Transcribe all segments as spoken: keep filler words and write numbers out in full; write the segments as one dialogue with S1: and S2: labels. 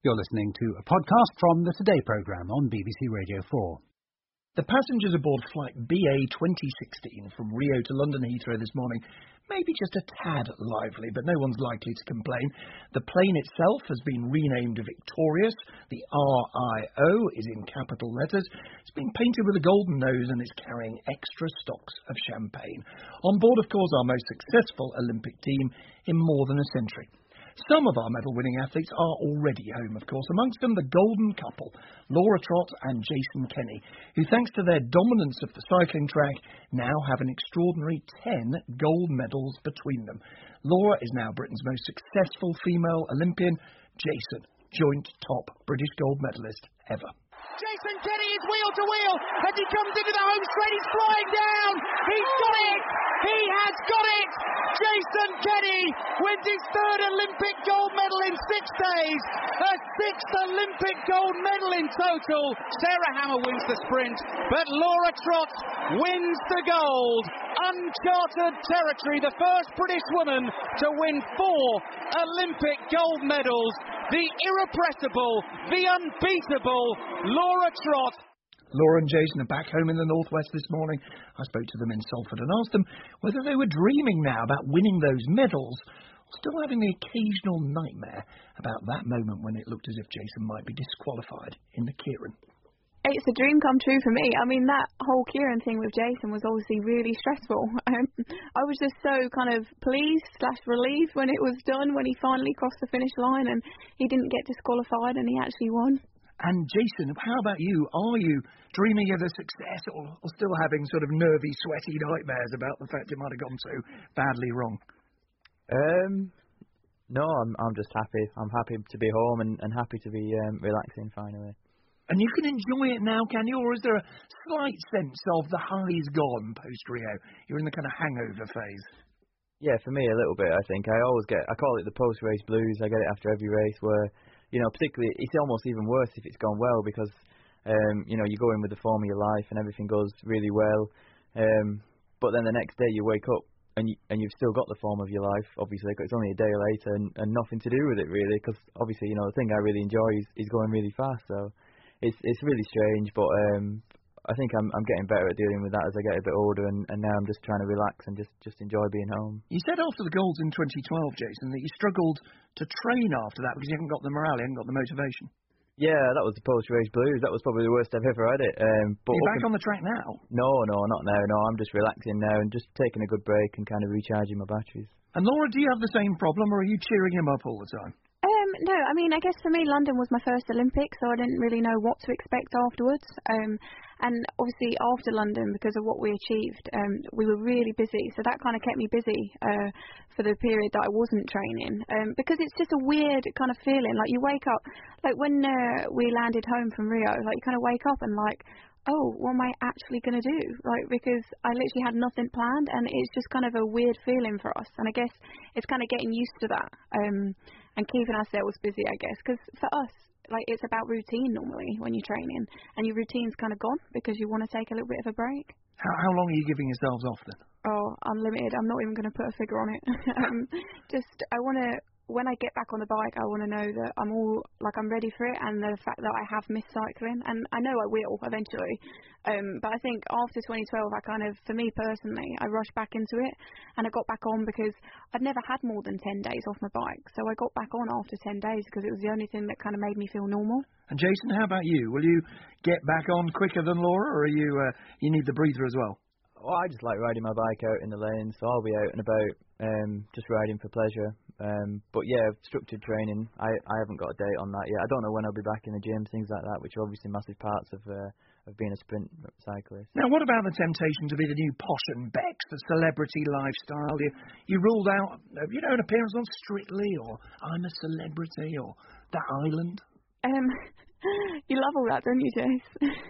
S1: You're listening to a podcast from the Today programme on B B C Radio four.
S2: The passengers aboard flight B A twenty sixteen from Rio to London Heathrow this morning may be just a tad lively, but no one's likely to complain. The plane itself has been renamed Victorious. The R I O is in capital letters. It's been painted with a golden nose and it's carrying extra stocks of champagne. On board, of course, our most successful Olympic team in more than a century. Some of our medal-winning athletes are already home, of course, amongst them the golden couple, Laura Trott and Jason Kenny, who, thanks to their dominance of the cycling track, now have an extraordinary ten gold medals between them. Laura is now Britain's most successful female Olympian. Jason, joint top British gold medalist ever.
S3: Jason Kenny is wheel to wheel as he comes into the home straight. He's flying down. He's got it. He has got it. Jason Kenny wins his third Olympic gold medal in six days. A sixth Olympic gold medal in total. Sarah Hammer wins the sprint, but Laura Trott wins the gold. Uncharted territory. The first British woman to win four Olympic gold medals. The irrepressible, the unbeatable Laura Trott.
S2: Laura and Jason are back home in the northwest this morning. I spoke to them in Salford and asked them whether they were dreaming now about winning those medals, or still having the occasional nightmare about that moment when it looked as if Jason might be disqualified in the Keirin.
S4: It's a dream come true for me. I mean, that whole Keirin thing with Jason was obviously really stressful. Um, I was just so kind of pleased slash relieved when it was done, when he finally crossed the finish line and he didn't get disqualified and he actually won.
S2: And Jason, how about you? Are you dreaming of a success or, or still having sort of nervy, sweaty nightmares about the fact it might have gone so badly wrong?
S5: Um, no, I'm I'm just happy. I'm happy to be home and, and happy to be um, relaxing finally.
S2: And you can enjoy it now, can you? Or is there a slight sense of the high's gone post-Rio? You're in the kind of hangover phase.
S5: Yeah, for me a little bit, I think. I always get, I call it the post-race blues. I get it after every race where, you know, particularly, it's almost even worse if it's gone well because, um, you know, you go in with the form of your life and everything goes really well. Um, but then the next day you wake up and, you, and you've still got the form of your life, obviously, because it's only a day later and, and nothing to do with it, really, because obviously, you know, the thing I really enjoy is, is going really fast, so... It's it's really strange, but um, I think I'm I'm getting better at dealing with that as I get a bit older, and, and now I'm just trying to relax and just, just enjoy being home.
S2: You said after the golds in twenty twelve, Jason, that you struggled to train after that because you haven't got the morale, you haven't got the motivation.
S5: Yeah, that was the post-race blues. That was probably the worst I've ever had it. Um, but
S2: Are you back on the track now?
S5: No, no, not now. No, I'm just relaxing now and just taking a good break and kind of recharging my batteries.
S2: And Laura, do you have the same problem, or are you cheering him up all the time?
S4: Um, no, I mean, I guess for me, London was my first Olympics, so I didn't really know what to expect afterwards. Um, and obviously after London, because of what we achieved, um, we were really busy, so that kind of kept me busy uh, for the period that I wasn't training. Um, because it's just a weird kind of feeling, like you wake up, like when uh, we landed home from Rio, like you kind of wake up and like, oh, what am I actually going to do? Like, because I literally had nothing planned, and it's just kind of a weird feeling for us. And I guess it's kind of getting used to that um, and keeping ourselves busy, I guess. Because for us, like, it's about routine normally when you're training, and your routine's kind of gone because you want to take a little bit of a break.
S2: How, how long are you giving yourselves off then?
S4: Oh, unlimited. I'm not even going to put a figure on it. um, just, I want to... When I get back on the bike, I want to know that I'm all, like, I'm ready for it, and the fact that I have missed cycling, and I know I will eventually, um, but I think after twenty twelve, I kind of, for me personally, I rushed back into it, and I got back on because I'd never had more than ten days off my bike, so I got back on after ten days because it was the only thing that kind of made me feel normal.
S2: And Jason, how about you? Will you get back on quicker than Laura, or are you, uh, you need the breather as well?
S5: Well, I just like riding my bike out in the lane, so I'll be out and about, um, just riding for pleasure. Um, but yeah, structured training, I, I haven't got a date on that yet. I don't know when I'll be back in the gym, things like that, which are obviously massive parts of uh, of being a sprint cyclist.
S2: Now, what about the temptation to be the new Posh and Becks, the celebrity lifestyle? You, you ruled out, you know, an appearance on Strictly, or I'm a Celebrity, or That Island?
S4: Um, you love all that, don't you, Jace?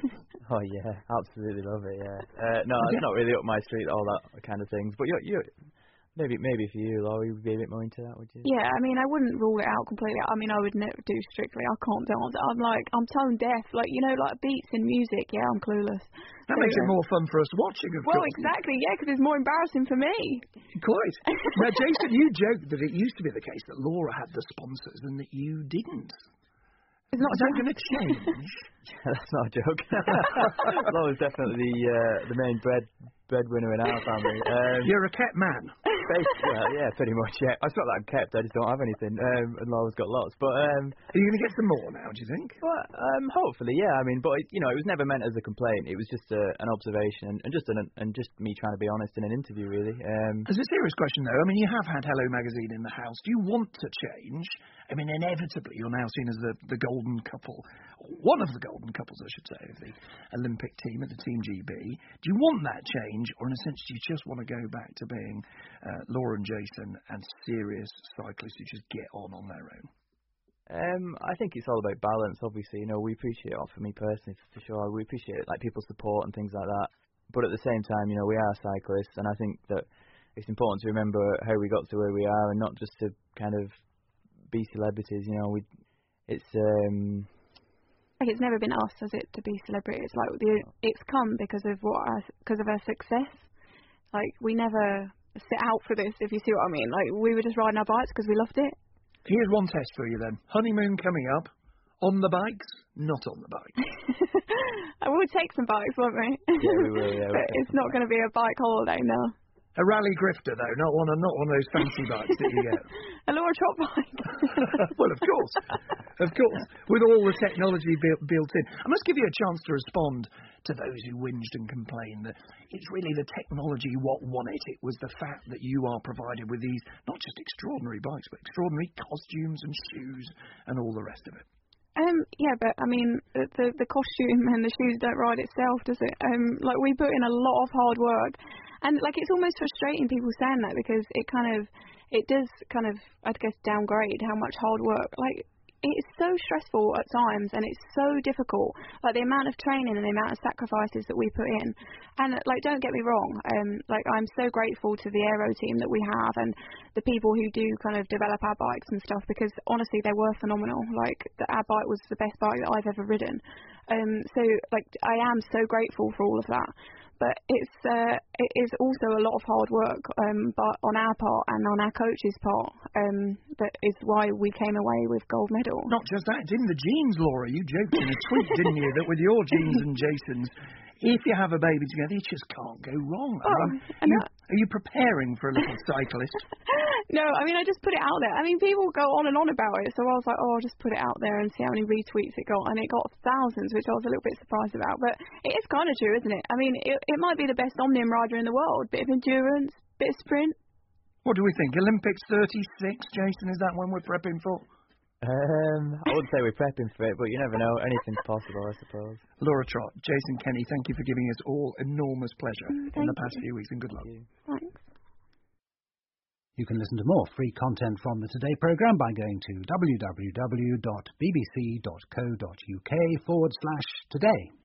S5: Oh yeah, absolutely love it. Yeah, uh, no, it's yeah. not really up my street, all that kind of things. But you, you, maybe, maybe for you, Laura, you'd be a bit more into that, would you?
S4: Yeah, I mean, I wouldn't rule it out completely. I mean, I would never do Strictly. I can't dance. I'm like, I'm tone deaf. Like, you know, like beats and music. Yeah, I'm clueless.
S2: That so, makes it more fun for us watching, of
S4: well,
S2: course.
S4: Well, exactly. Yeah, because it's more embarrassing for me.
S2: Quite. Now, Jason, you joked that it used to be the case that Laura had the sponsors and that you didn't.
S4: It's not
S2: Is that going to change?
S5: That's not a joke. Laura's definitely the uh, the main bread breadwinner in our family. Um,
S2: You're a kept man.
S5: basically, well, yeah, pretty much. Yeah, it's not that I'm kept. I just don't have anything. Um, and Laura's got lots. But um,
S2: are you going to get some more now? Do you think?
S5: Well, um, hopefully, yeah. I mean, but it, you know, it was never meant as a complaint. It was just a, an observation and, and just an and just me trying to be honest in an interview, really. Um,
S2: As a serious question, though, I mean, you have had Hello Magazine in the house. Do you want to change? I mean, inevitably, you're now seen as the, the golden couple, one of the golden couples, I should say, of the Olympic team at the Team G B. Do you want that change, or in a sense, do you just want to go back to being uh, Laura and Jason and serious cyclists who just get on on their own?
S5: Um, I think it's all about balance. Obviously, you know, we appreciate it. For me personally, for sure, we appreciate it, like people's support and things like that. But at the same time, you know, we are cyclists, and I think that it's important to remember how we got to where we are, and not just to kind of be celebrities. You know, we it's um.
S4: Like it's never been us, has it, to be celebrities? Like the, it's come because of what our, because of our success. Like we never set out for this, if you see what I mean. Like we were just riding our bikes because we loved it.
S2: Here's one test for you then. Honeymoon coming up. On the bikes, not on the bikes.
S4: I will take some bikes, won't we?
S5: Yeah, we will, yeah.
S4: But it's not going to be a bike holiday, no.
S2: A rally grifter, though, not one of, not one of those fancy bikes that you get.
S4: A Laura Trott bike.
S2: Well, of course. Of course. With all the technology built, built in. I must give you a chance to respond to those who whinged and complained that it's really the technology what won it. It was the fact that you are provided with these, not just extraordinary bikes, but extraordinary costumes and shoes and all the rest of it.
S4: Um, yeah, but I mean, the, the the costume and the shoes don't ride itself, does it? Um, like we put in a lot of hard work, and like it's almost frustrating people saying that because it kind of, it does kind of, I guess, downgrade how much hard work. Like it's so stressful at times, and it's so difficult. Like the amount of training and the amount of sacrifices that we put in, and like don't get me wrong, um, like I'm so grateful to the aero team that we have and the people who do kind of develop our bikes and stuff because honestly they were phenomenal. Like the, our bike was the best bike that I've ever ridden. Um, so like I am so grateful for all of that. But it's uh, it is also a lot of hard work, um, but on our part and on our coach's part, um, that is why we came away with gold medal.
S2: Not just that, it's in the genes, Laura. You joked in a tweet, didn't you, that with your genes and Jason's, if you have a baby together, you just can't go wrong. I
S4: oh,
S2: mean, you, are you preparing for a little cyclist?
S4: No, I mean, I just put it out there. I mean, people go on and on about it, so I was like, oh, I'll just put it out there and see how many retweets it got, and it got thousands, which I was a little bit surprised about. But it is kind of true, isn't it? I mean, it, it might be the best Omnium rider in the world. Bit of endurance, bit of sprint.
S2: What do we think? Olympics thirty-six, Jason, is that one we're prepping for?
S5: Um, I wouldn't say we're prepping for it, but you never know. Anything's possible, I suppose.
S2: Laura Trott, Jason Kenny, thank you for giving us all enormous pleasure
S4: Mm,
S2: in the past
S4: you.
S2: few weeks, and good luck.
S4: Thanks.
S1: You can listen to more free content from the Today programme by going to w w w dot b b c dot co dot u k forward slash today.